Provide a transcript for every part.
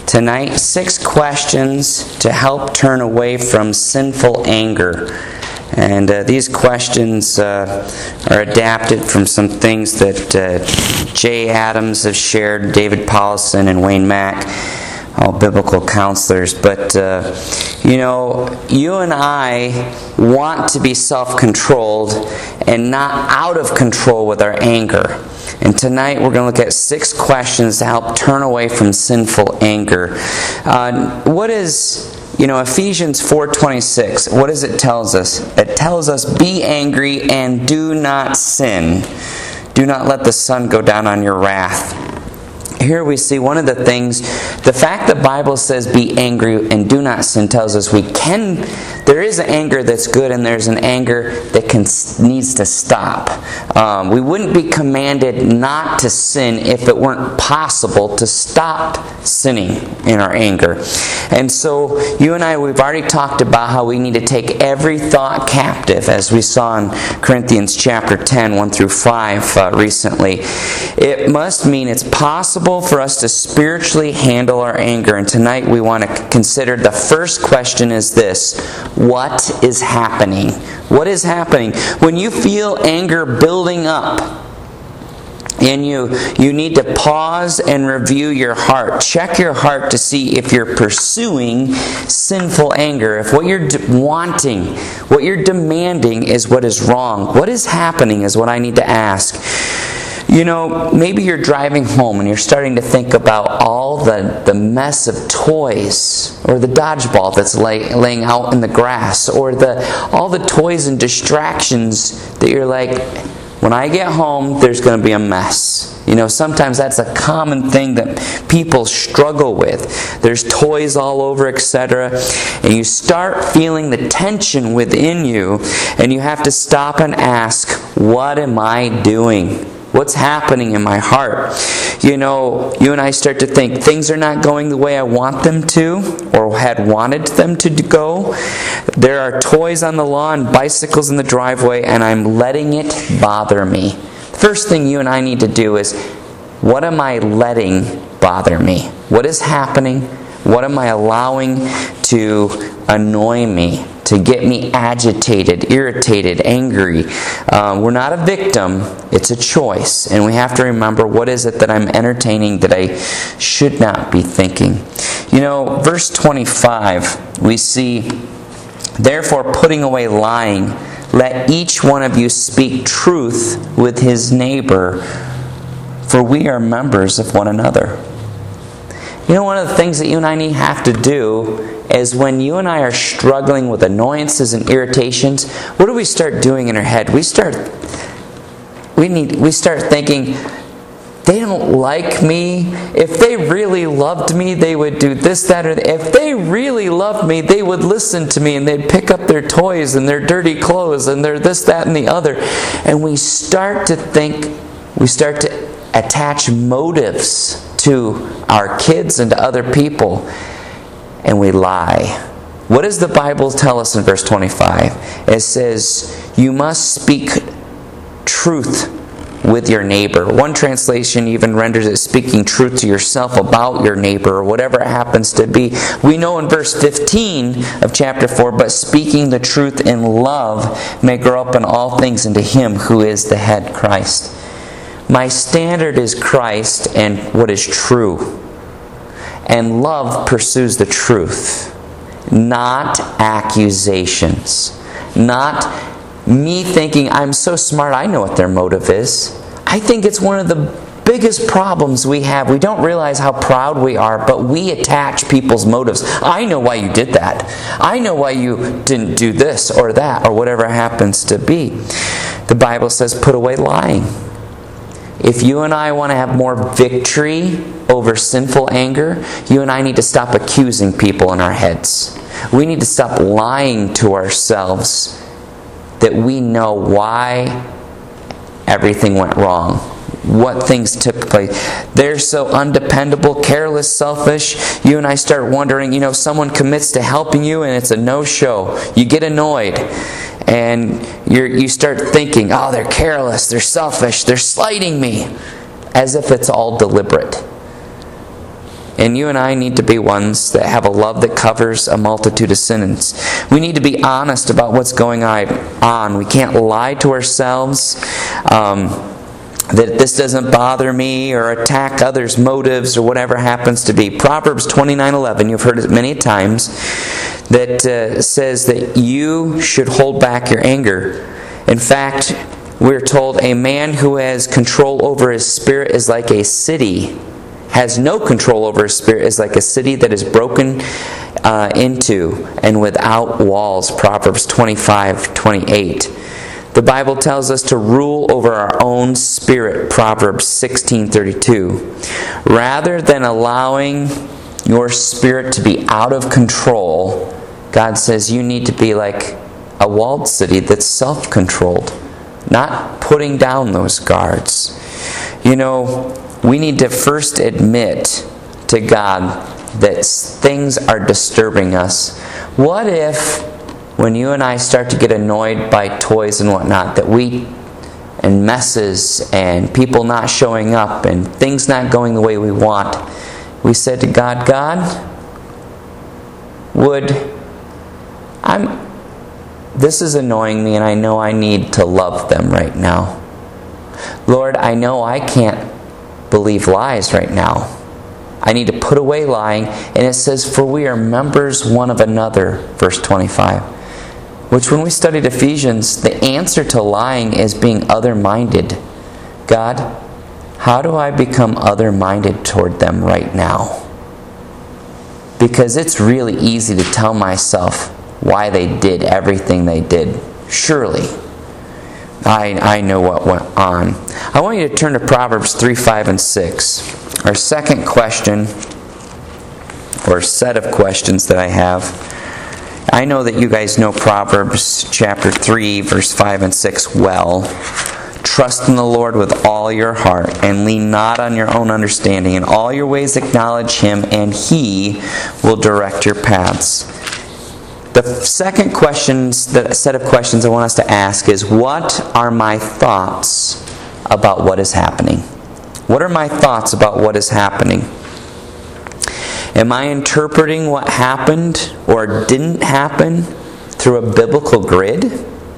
Tonight, 6 questions to help turn away from sinful anger. And these questions are adapted from some things that Jay Adams has shared, David Paulson, and Wayne Mack, all biblical counselors. But, you and I want to be self-controlled and not out of control with our anger. And tonight we're going to look at 6 questions to help turn away from sinful anger. What is, Ephesians 4:26, what does it tell us? It tells us, be angry and do not sin. Do not let the sun go down on your wrath. Here we see one of the things, the fact the Bible says be angry and do not sin tells us there is an anger that's good and there's an anger that needs to stop. We wouldn't be commanded not to sin if it weren't possible to stop sinning in our anger. And so you and I, we've already talked about how we need to take every thought captive, as we saw in Corinthians chapter 10, 1 through 5 recently. It must mean it's possible for us to spiritually handle our anger. And tonight we want to consider the first question is this: what is happening? What is happening? When you feel anger building up, and you need to pause and review your heart. Check your heart to see if you're pursuing sinful anger. If what you're wanting, what you're demanding is what is wrong. What is happening is what I need to ask. Maybe you're driving home and you're starting to think about all the mess of toys, or the dodgeball that's laying out in the grass, or all the toys and distractions that you're like, when I get home, there's going to be a mess. Sometimes that's a common thing that people struggle with. There's toys all over, etc. And you start feeling the tension within you, and you have to stop and ask, what am I doing? What's happening in my heart? You and I start to think things are not going the way I want them to, or had wanted them to go. There are toys on the lawn, bicycles in the driveway, and I'm letting it bother me. First thing you and I need to do is, what am I letting bother me? What is happening? What am I allowing to annoy me, to get me agitated, irritated, angry? We're not a victim, it's a choice. And we have to remember, what is it that I'm entertaining that I should not be thinking? Verse 25, we see, therefore putting away lying, let each one of you speak truth with his neighbor, for we are members of one another. One of the things that you and I have to do is, when you and I are struggling with annoyances and irritations, what do we start doing in our head? We start thinking, they don't like me. If they really loved me, they would do this, that, or that. If they really loved me, they would listen to me, and they'd pick up their toys and their dirty clothes and their this, that, and the other. And we start to attach motives to our kids and to other people, and we lie. What does the Bible tell us in verse 25? It says, you must speak truth with your neighbor. One translation even renders it speaking truth to yourself about your neighbor, or whatever it happens to be. We know in verse 15 of chapter 4, but speaking the truth in love may grow up in all things into him who is the head, Christ. My standard is Christ and what is true. And love pursues the truth, not accusations. Not me thinking, I'm so smart, I know what their motive is. I think it's one of the biggest problems we have. We don't realize how proud we are, but we attach people's motives. I know why you did that. I know why you didn't do this or that, or whatever it happens to be. The Bible says, put away lying. If you and I want to have more victory over sinful anger, you and I need to stop accusing people in our heads. We need to stop lying to ourselves that we know why everything went wrong, what things took place. They're so undependable, careless, selfish. You and I start wondering, someone commits to helping you and it's a no-show. You get annoyed. And you start thinking, oh, they're careless, they're selfish, they're slighting me, as if it's all deliberate. And you and I need to be ones that have a love that covers a multitude of sins. We need to be honest about what's going on. We can't lie to ourselves that this doesn't bother me, or attack others' motives, or whatever happens to be. Proverbs 29:11, you've heard it many times, that says that you should hold back your anger. In fact, we're told a man who has control over his spirit is like a city. Has no control over his spirit is like a city that is broken into and without walls. Proverbs 25:28. The Bible tells us to rule over our own spirit. Proverbs 16:32. Rather than allowing your spirit to be out of control, God says you need to be like a walled city that's self-controlled, not putting down those guards. We need to first admit to God that things are disturbing us. What if, when you and I start to get annoyed by toys and whatnot, and messes and people not showing up and things not going the way we want, we said to God, this is annoying me, and I know I need to love them right now. Lord, I know I can't believe lies right now. I need to put away lying. And it says, for we are members one of another, verse 25. Which, when we studied Ephesians, the answer to lying is being other-minded. God, how do I become other-minded toward them right now? Because it's really easy to tell myself why they did everything they did. Surely, I know what went on. I want you to turn to Proverbs 3, 5, and 6. Our second question, or set of questions that I have. I know that you guys know Proverbs chapter 3, verse 5 and 6 well. Trust in the Lord with all your heart, and lean not on your own understanding. In all your ways acknowledge Him, and He will direct your paths. The second set of questions I want us to ask is, what are my thoughts about what is happening? What are my thoughts about what is happening? Am I interpreting what happened or didn't happen through a biblical grid?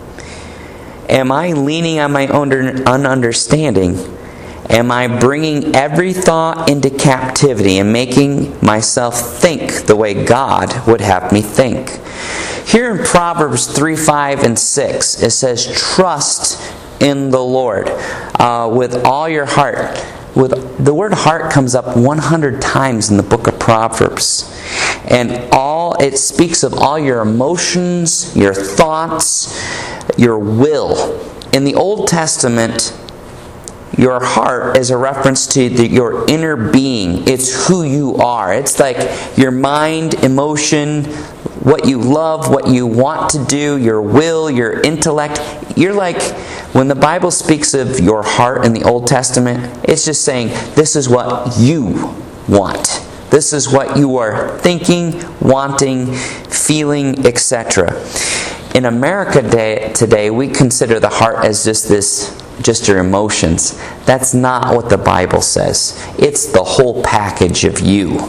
Am I leaning on my own understanding? Am I bringing every thought into captivity and making myself think the way God would have me think? Here in Proverbs 3, 5, and 6, it says, trust in the Lord with all your heart. The word heart comes up 100 times in the book of Proverbs. And it speaks of all your emotions, your thoughts, your will. In the Old Testament, your heart is a reference to your inner being. It's who you are. It's like your mind, emotion, what you love, what you want to do, your will, your intellect. You're like, when the Bible speaks of your heart in the Old Testament, it's just saying, this is what you want. This is what you are thinking, wanting, feeling, etc. In America today, we consider the heart as just your emotions. That's not what the Bible says. It's the whole package of you.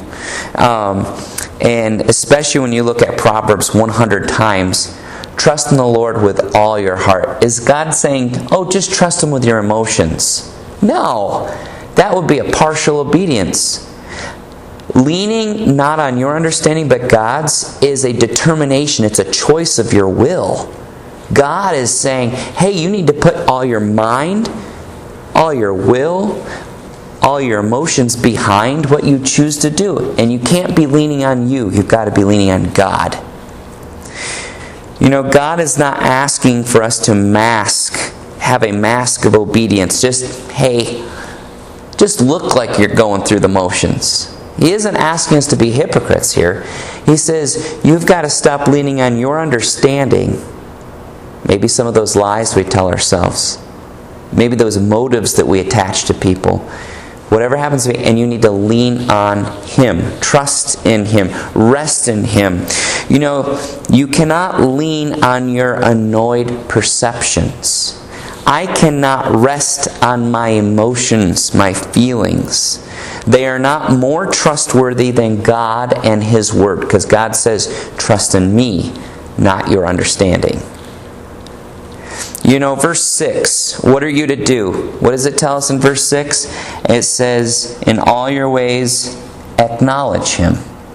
And especially when you look at Proverbs 100 times, trust in the Lord with all your heart. Is God saying, just trust Him with your emotions? No. That would be a partial obedience. Leaning not on your understanding but God's is a determination. It's a choice of your will. God is saying, hey, you need to put all your mind, all your will, all your emotions behind what you choose to do. And you can't be leaning on you. You've got to be leaning on God. God is not asking for us to have a mask of obedience. Just look like you're going through the motions. He isn't asking us to be hypocrites here. He says, you've got to stop leaning on your understanding. Maybe some of those lies we tell ourselves. Maybe those motives that we attach to people. Whatever happens to me, and you need to lean on Him. Trust in Him. Rest in Him. You cannot lean on your annoyed perceptions. I cannot rest on my emotions, my feelings. They are not more trustworthy than God and His Word, because God says, trust in me, not your understanding. Verse 6, what are you to do? What does it tell us in verse 6? It says, in all your ways, acknowledge Him.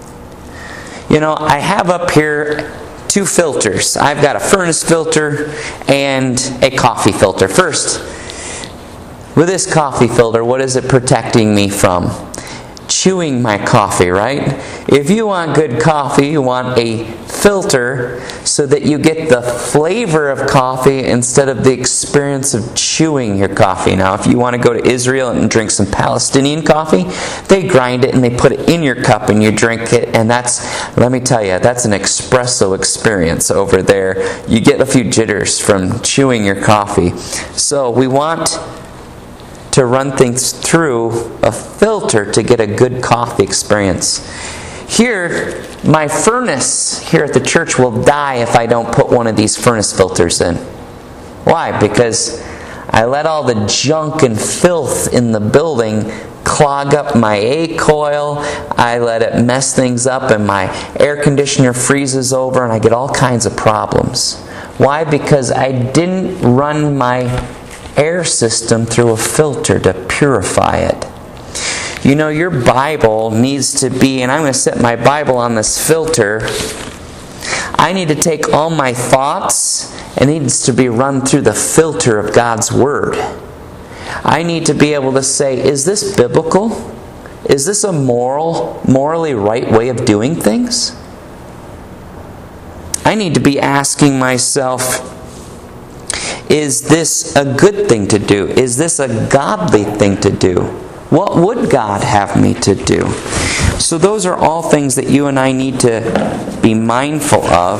I have up here 2 filters. I've got a furnace filter and a coffee filter. First, with this coffee filter, what is it protecting me from? Chewing my coffee, right? If you want good coffee, you want a filter so that you get the flavor of coffee instead of the experience of chewing your coffee. Now, if you want to go to Israel and drink some Palestinian coffee, they grind it and they put it in your cup and you drink it, and let me tell you, that's an espresso experience over there. You get a few jitters from chewing your coffee. So we want to run things through a filter to get a good coffee experience. Here, my furnace here at the church will die if I don't put one of these furnace filters in. Why? Because I let all the junk and filth in the building clog up my A coil. I let it mess things up, and my air conditioner freezes over, and I get all kinds of problems. Why? Because I didn't run my air system through a filter to purify it. Your Bible needs to be, and I'm going to set my Bible on this filter. I need to take all my thoughts, and it needs to be run through the filter of God's Word. I need to be able to say, is this biblical? Is this a morally right way of doing things? I need to be asking myself, is this a good thing to do? Is this a godly thing to do? What would God have me to do? So those are all things that you and I need to be mindful of.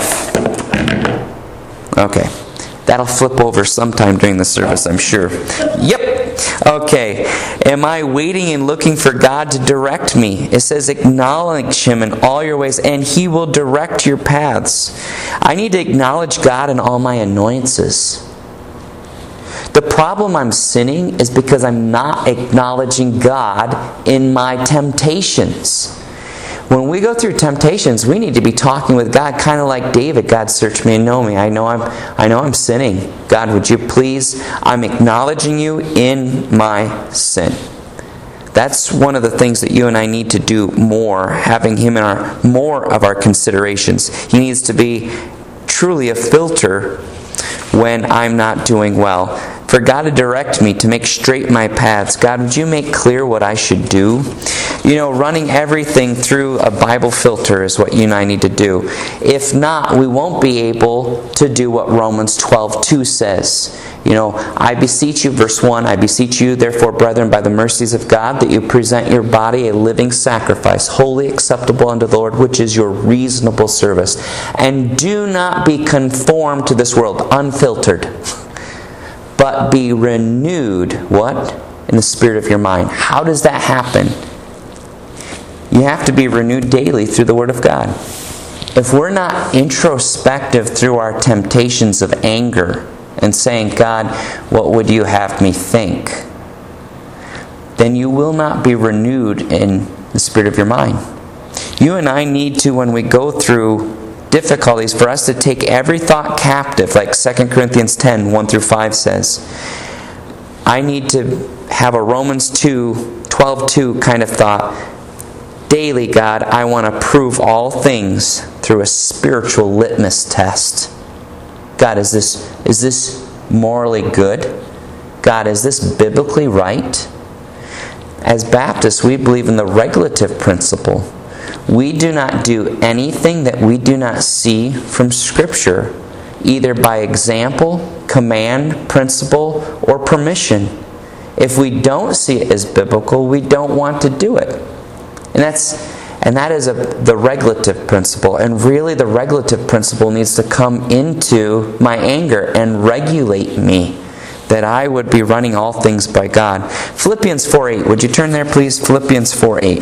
Okay. That'll flip over sometime during the service, I'm sure. Yep. Okay. Am I waiting and looking for God to direct me? It says, acknowledge Him in all your ways, and He will direct your paths. I need to acknowledge God in all my annoyances. The problem I'm sinning is because I'm not acknowledging God in my temptations. When we go through temptations, we need to be talking with God, kind of like David. God, search me and know me. I know I'm sinning. God, would you please? I'm acknowledging you in my sin. That's one of the things that you and I need to do more, having Him in more of our considerations. He needs to be truly a filter when I'm not doing well. For God to direct me, to make straight my paths. God, would you make clear what I should do? Running everything through a Bible filter is what you and I need to do. If not, we won't be able to do what Romans 12:2 says. I beseech you, verse 1, I beseech you, therefore, brethren, by the mercies of God, that you present your body a living sacrifice, wholly acceptable unto the Lord, which is your reasonable service. And do not be conformed to this world, unfiltered, but be renewed, what? In the spirit of your mind. How does that happen? You have to be renewed daily through the Word of God. If we're not introspective through our temptations of anger and saying, God, what would you have me think? Then you will not be renewed in the spirit of your mind. You and I need to, when we go through difficulties, for us to take every thought captive, like 2 Corinthians 10, 1-5 says. I need to have a Romans 12:2 kind of thought. Daily, God, I want to prove all things through a spiritual litmus test. God, is this morally good? God, is this biblically right? As Baptists, we believe in the regulative principle. We do not do anything that we do not see from Scripture, either by example, command, principle, or permission. If we don't see it as biblical, we don't want to do it. And that is the regulative principle. And really the regulative principle needs to come into my anger and regulate me, that I would be running all things by God. Philippians 4:8. Would you turn there, please? Philippians 4:8.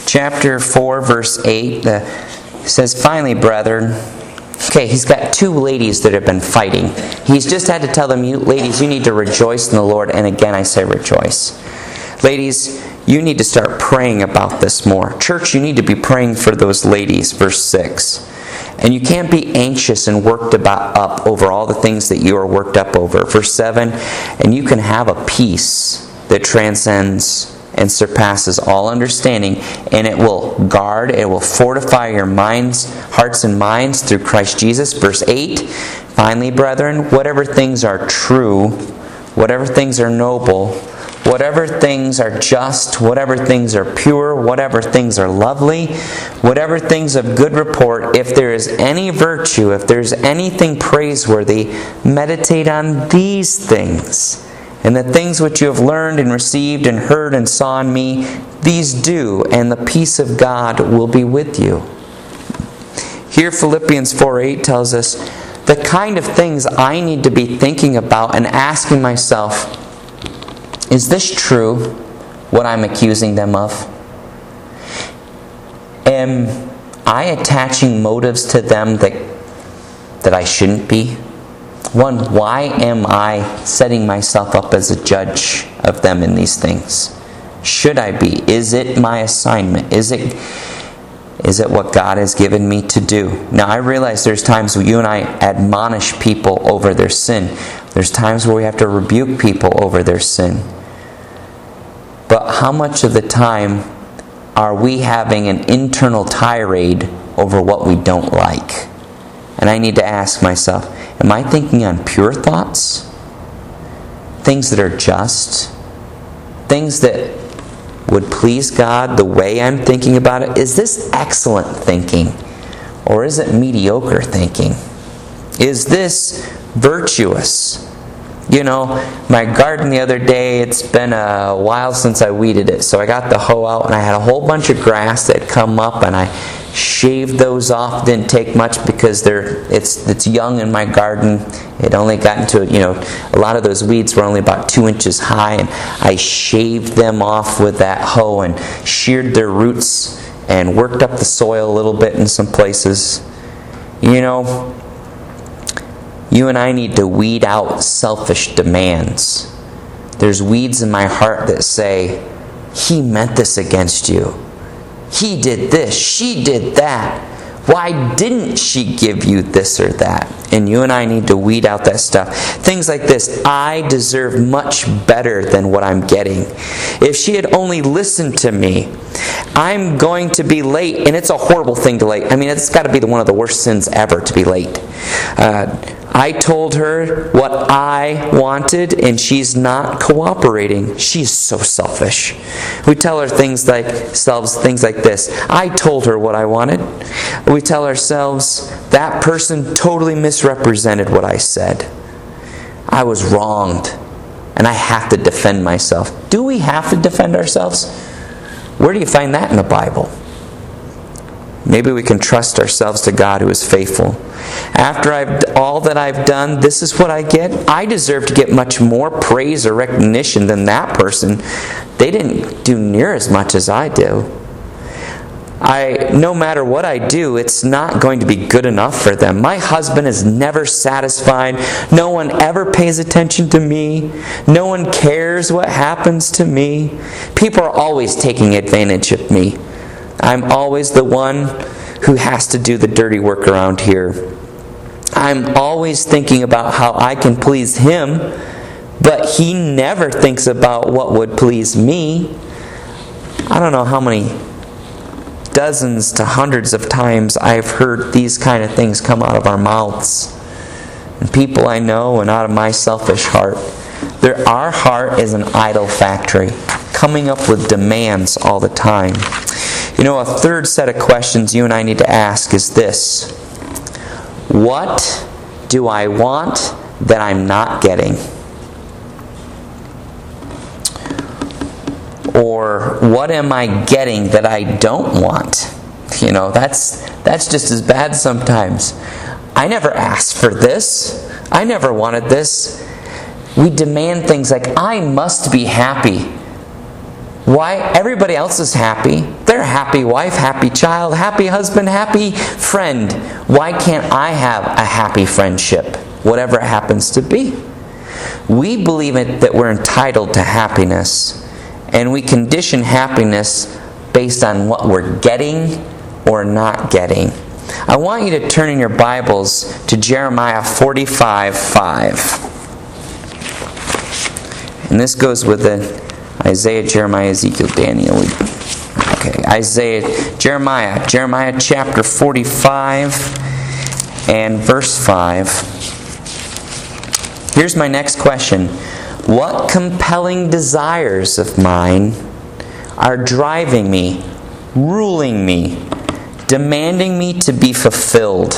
chapter 4, verse 8, says, "Finally, brethren," okay, he's got two ladies that have been fighting. He's just had to tell them, "You ladies, you need to rejoice in the Lord." And again, I say rejoice. Ladies, you need to start praying about this more. Church, you need to be praying for those ladies, verse 6. And you can't be anxious and worked up over all the things that you are worked up over. Verse 7, "And you can have a peace that transcends and surpasses all understanding, and it will guard, it will fortify your hearts and minds through Christ Jesus." Verse 8, "Finally, brethren, whatever things are true, whatever things are noble, whatever things are just, whatever things are pure, whatever things are lovely, whatever things of good report, if there is any virtue, if there is anything praiseworthy, meditate on these things. And the things which you have learned and received and heard and saw in me, these do, and the peace of God will be with you." Here Philippians 4:8 tells us the kind of things I need to be thinking about and asking myself, is this true, what I'm accusing them of? Am I attaching motives to them that I shouldn't be? One, why am I setting myself up as a judge of them in these things? Should I be? Is it my assignment? Is it what God has given me to do? Now, I realize there's times where you and I admonish people over their sin. There's times where we have to rebuke people over their sin. But how much of the time are we having an internal tirade over what we don't like? And I need to ask myself, am I thinking on pure thoughts? Things that are just? Things that would please God the way I'm thinking about it? Is this excellent thinking? Or is it mediocre thinking? Is this virtuous? You know, my garden the other day, it's been a while since I weeded it. So I got the hoe out and I had a whole bunch of grass that had come up, and I shaved those off. Didn't take much because it's young in my garden. It only got into, a lot of those weeds were only about 2 inches high, and I shaved them off with that hoe and sheared their roots and worked up the soil a little bit in some places. You and I need to weed out selfish demands. There's weeds in my heart that say, he meant this against you. He did this. She did that. Why didn't she give you this or that? And you and I need to weed out that stuff. Things like this. I deserve much better than what I'm getting. If she had only listened to me, I'm going to be late. And it's a horrible thing to late. I mean, it's got to be one of the worst sins ever to be late. I told her what I wanted, and she's not cooperating. She's so selfish. We tell her things like this. I told her what I wanted. We tell ourselves, that person totally misrepresented what I said. I was wronged, and I have to defend myself. Do we have to defend ourselves? Where do you find that in the Bible? Maybe we can trust ourselves to God who is faithful. After all that I've done, this is what I get. I deserve to get much more praise or recognition than that person. They didn't do near as much as I do. No matter what I do, it's not going to be good enough for them. My husband is never satisfied. No one ever pays attention to me. No one cares what happens to me. People are always taking advantage of me. I'm always the one who has to do the dirty work around here. I'm always thinking about how I can please him, but he never thinks about what would please me. I don't know how many dozens to hundreds of times I've heard these kind of things come out of our mouths. And people I know, and out of my selfish heart. Our heart is an idol factory, coming up with demands all the time. A third set of questions you and I need to ask is this. What do I want that I'm not getting? Or what am I getting that I don't want? That's just as bad sometimes. I never asked for this. I never wanted this. We demand things like, I must be happy Why? Everybody else is happy. They're a happy wife, happy child, happy husband, happy friend. Why can't I have a happy friendship? Whatever it happens to be. We believe that we're entitled to happiness, and we condition happiness based on what we're getting or not getting. I want you to turn in your Bibles to Jeremiah 45:5. And this goes with the Isaiah, Jeremiah, Ezekiel, Daniel. Okay, Jeremiah chapter 45 and verse 5. Here's my next question. What compelling desires of mine are driving me, ruling me, demanding me to be fulfilled?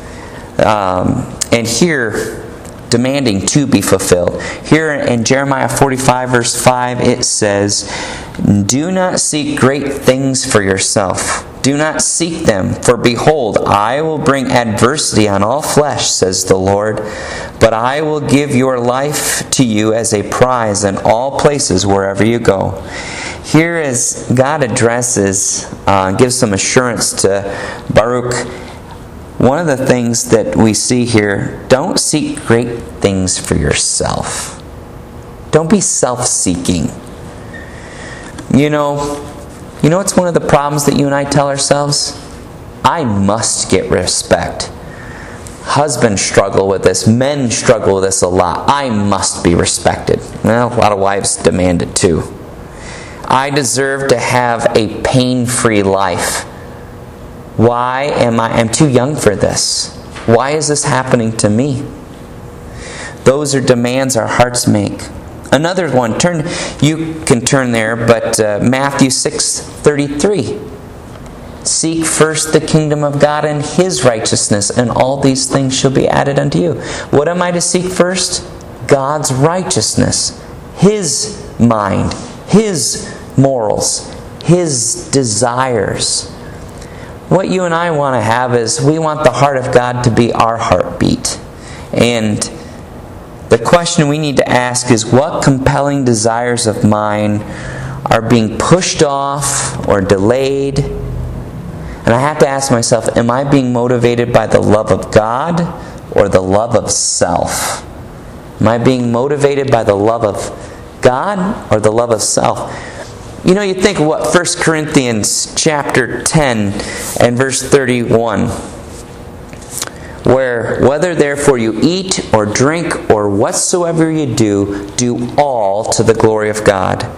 And here, demanding to be fulfilled. Here in Jeremiah 45 verse 5 it says, "Do not seek great things for yourself. Do not seek them, for behold, I will bring adversity on all flesh, says the Lord. But I will give your life to you as a prize in all places wherever you go." Here as God addresses, gives some assurance to Baruch. One of the things that we see here, don't seek great things for yourself. Don't be self-seeking. You know what's one of the problems that you and I tell ourselves? I must get respect. Husbands struggle with this. Men struggle with this a lot. I must be respected. Well, a lot of wives demand it too. I deserve to have a pain-free life. Why I'm too young for this? Why is this happening to me? Those are demands our hearts make. Another one, you can turn there, but Matthew 6:33. Seek first the kingdom of God and His righteousness, and all these things shall be added unto you. What am I to seek first? God's righteousness, His mind, His morals, His desires. What you and I want to have is we want the heart of God to be our heartbeat. And the question we need to ask is, what compelling desires of mine are being pushed off or delayed? And I have to ask myself, am I being motivated by the love of God or the love of self? Am I being motivated by the love of God or the love of self? You think of what 1 Corinthians chapter 10 and verse 31. Where, whether therefore you eat or drink or whatsoever you do all to the glory of God.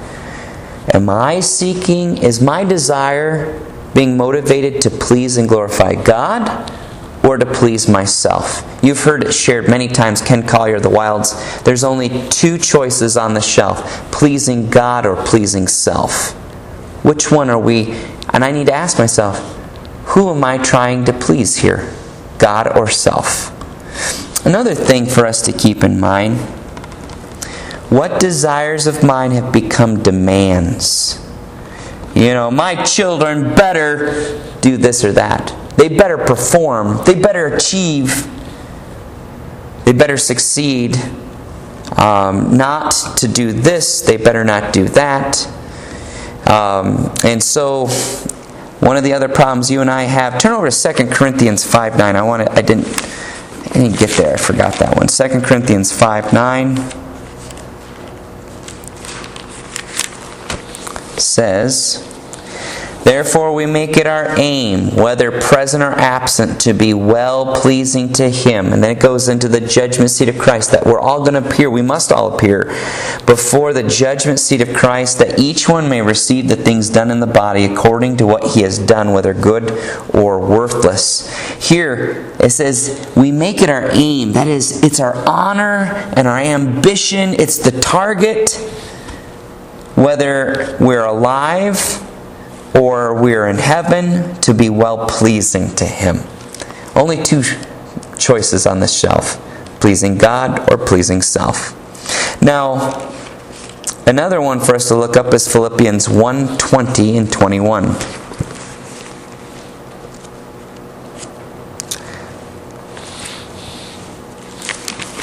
Is my desire being motivated to please and glorify God or to please myself? You've heard it shared many times, Ken Collier, The Wilds. There's only two choices on the shelf, pleasing God or pleasing self. Which one are we? And I need to ask myself, who am I trying to please here? God or self? Another thing for us to keep in mind, what desires of mine have become demands? My children better do this or that. They better perform. They better achieve. They better succeed. Not to do this, they better not do that. And so, one of the other problems you and I have, turn over to 2 Corinthians 5:9. I didn't get there. I forgot that one. 2 Corinthians 5:9 says, "Therefore we make it our aim, whether present or absent, to be well-pleasing to Him." And then it goes into the judgment seat of Christ, that we're all going to appear, we must all appear, before the judgment seat of Christ, that each one may receive the things done in the body according to what he has done, whether good or worthless. Here it says, we make it our aim. That is, it's our honor and our ambition. It's the target, whether we're alive or we're in heaven, to be well-pleasing to Him. Only two choices on this shelf, pleasing God or pleasing self. Now, another one for us to look up is Philippians 1:20 and 21.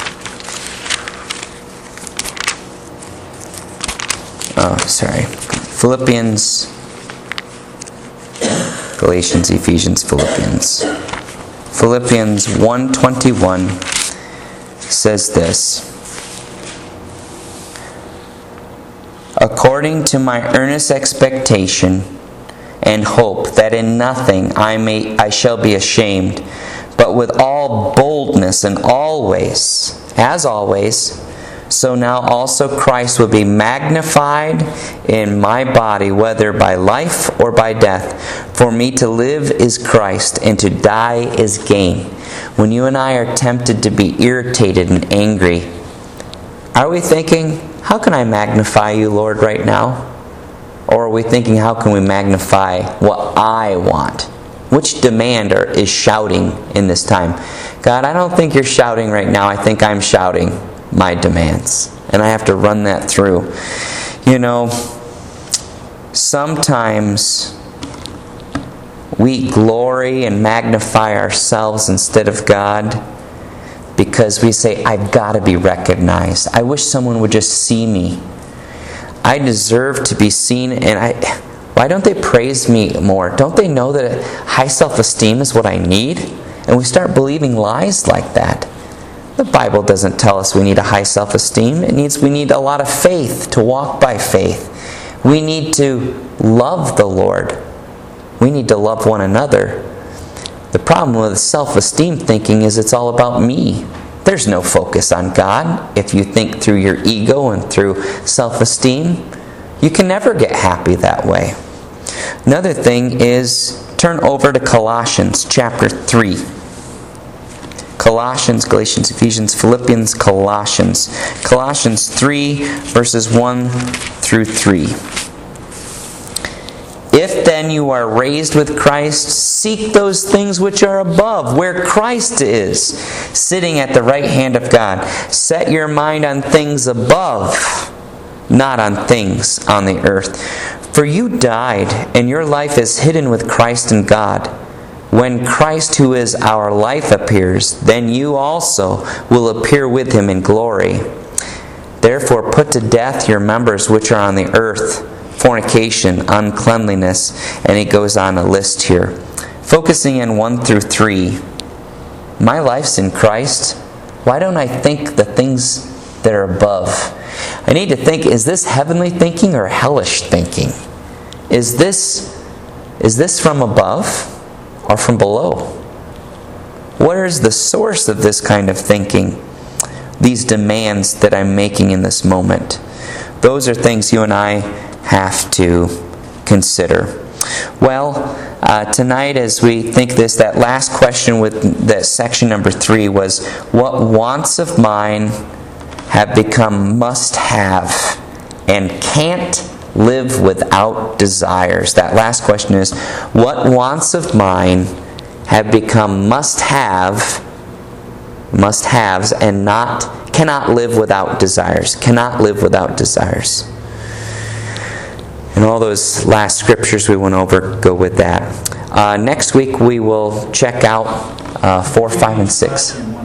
Oh, sorry. Philippians, Galatians, Ephesians, Philippians. Philippians 1:21 says this: according to my earnest expectation and hope that in nothing I shall be ashamed, but with all boldness and always, as always, so now also Christ will be magnified in my body, whether by life or by death. For me to live is Christ, and to die is gain. When you and I are tempted to be irritated and angry, are we thinking, how can I magnify you, Lord, right now? Or are we thinking, how can we magnify what I want? Which demand is shouting in this time? God, I don't think you're shouting right now. I think I'm shouting my demands. And I have to run that through. You know, sometimes we glory and magnify ourselves instead of God because we say, I've got to be recognized. I wish someone would just see me. I deserve to be seen, and why don't they praise me more? Don't they know that high self-esteem is what I need? And we start believing lies like that. The Bible doesn't tell us we need a high self-esteem. We need a lot of faith to walk by faith. We need to love the Lord. We need to love one another. The problem with self-esteem thinking is it's all about me. There's no focus on God. If you think through your ego and through self-esteem, you can never get happy that way. Another thing is, turn over to Colossians chapter 3. Colossians, Galatians, Ephesians, Philippians, Colossians. Colossians 3, verses 1 through 3. If then you are raised with Christ, seek those things which are above, where Christ is, sitting at the right hand of God. Set your mind on things above, not on things on the earth. For you died, and your life is hidden with Christ in God. When Christ, who is our life, appears, then you also will appear with him in glory. Therefore put to death your members which are on the earth, fornication, uncleanliness, and he goes on a list here. Focusing in 1 through 3, my life's in Christ. Why don't I think the things that are above? I need to think, is this heavenly thinking or hellish thinking? Is this from above or from below? Where is the source of this kind of thinking? These demands that I'm making in this moment. Those are things you and I have to consider. Well, tonight as we think this, that last question with that section number 3 was, what wants of mine have become must-have and can't live without desires? That last question is, what wants of mine have become must-haves and cannot live without desires? Cannot live without desires. And all those last scriptures we went over go with that. Next week we will check out 4, 5, and 6.